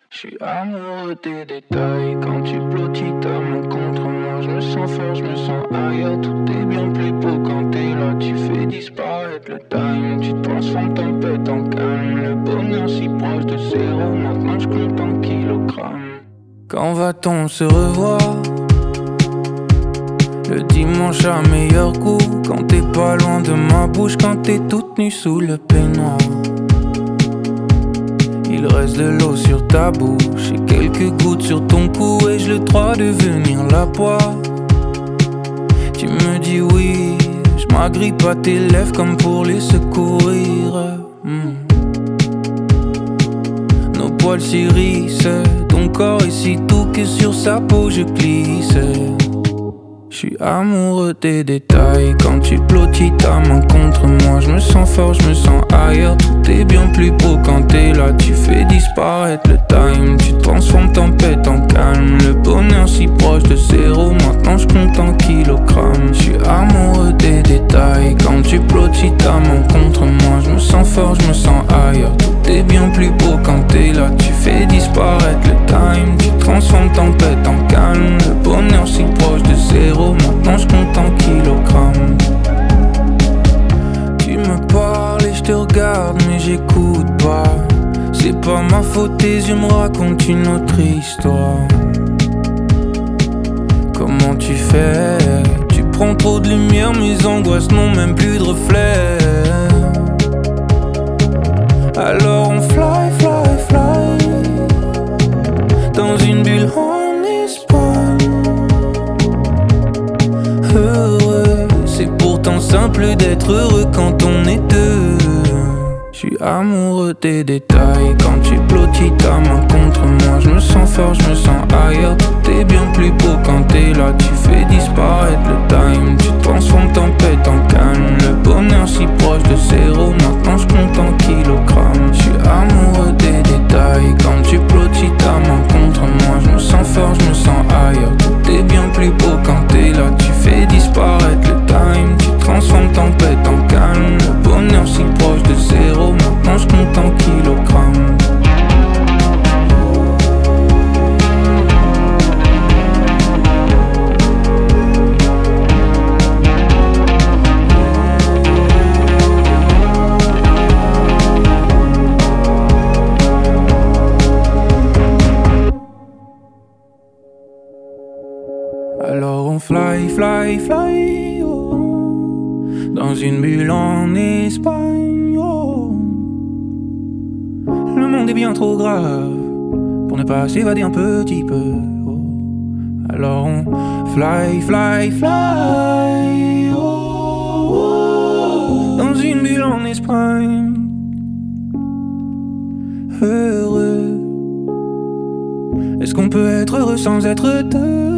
Je suis amoureux des détails. Quand tu blottis ta main contre moi, je me sens fort, je me sens ailleurs. Tout est bien plus beau quand t'es là. Tu fais disparaître le time. Tu transformes tempête en calme. Le bonheur si proche de zéro. Maintenant je compte en kilogrammes. Quand va-t-on se revoir? Le dimanche à meilleur coup. Quand t'es pas loin de ma bouche. Quand t'es toute nue sous le peignoir. Il reste de l'eau sur ta bouche et quelques gouttes sur ton cou. Ai-je le droit de venir la boire? Tu me dis oui, je m'agrippe à tes lèvres comme pour les secourir. Nos poils s'irrissent, ton corps est si doux que sur sa peau je glisse. Je suis amoureux des détails. Quand tu blottis ta main contre moi, je me sens fort, je me sens ailleurs. Tout est bien plus beau quand t'es là. Tu fais disparaître le time. Tu transformes tempête en calme. Le bonheur si proche de zéro. Maintenant je compte en kilogrammes. Je suis amoureux des détails. Quand tu blottis ta main contre moi, je me sens fort, je me sens ailleurs. Tout est bien plus beau quand t'es là. Tu fais disparaître le time. Tu transformes tempête en calme. Le bonheur si proche de zéro. Maintenant je compte en kilogrammes. Tu me parles et je te regarde mais j'écoute pas. C'est pas ma faute, tes yeux me racontent une autre histoire. Comment tu fais? Tu prends trop de lumière, mes angoisses n'ont même plus de reflet. Alors on fly, fly, fly dans une bulle en Espagne. Heureux, c'est pourtant simple d'être heureux quand on est deux. Je suis amoureux des détails. Quand tu blottis ta main contre moi, je me sens fort, je me sens ailleurs. Tout est bien plus beau quand t'es là. Tu fais disparaître le time. Tu transformes tempête en calme. Le bonheur si proche de zéro. Maintenant je compte en kilogrammes. Je suis amoureux des détails. Quand tu blottis ta main contre moi, je me sens fort, je me sens ailleurs. Tout est bien plus beau quand t'es là. Tu fais disparaître le time. Tu transformes tempête en calme. Le bonheur si proche de zéro. Maintenant je compte en kilogrammes. Alors on fly, fly, fly oh, dans une bulle en Espagne oh. Le monde est bien trop grave pour ne pas s'évader un petit peu oh. Alors on fly, fly, fly oh, oh, dans une bulle en Espagne. Heureux. Est-ce qu'on peut être heureux sans être deux?